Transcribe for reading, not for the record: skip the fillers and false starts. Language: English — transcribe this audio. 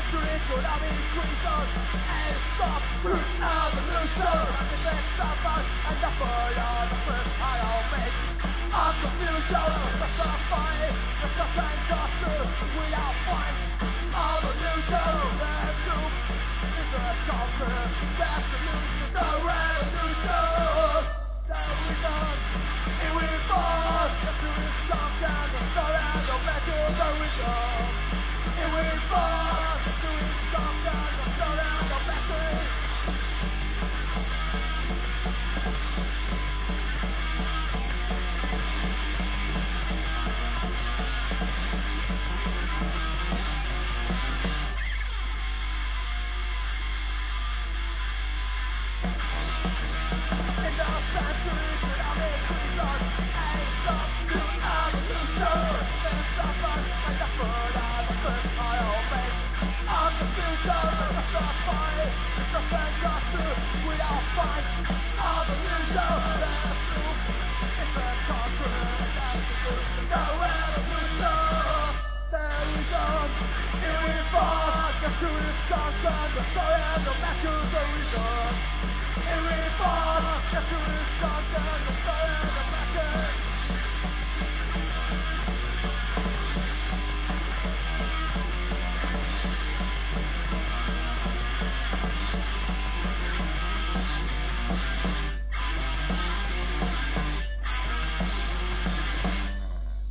Spiritual of increases and stop through evolution. The next of us and the bird of the first element of confusion. The suffering, the suffering justice without fight of illusion. The truth is the conqueror, the solution, the revolution. The reason it will fall, the truth is conquered, the story and the matter, the reason it will fall, the truth is conquered, the story and the matter. In the centuries without increases and stop to evolution. The suffering and the bird are the first element of the future. The suffering, the suffering justice without fight of illusion. The truth is the conqueror, the solution, the revolution. The reason it will fall, the truth is conquered, the story and the matter, the reason it will fall, the truth is conquered.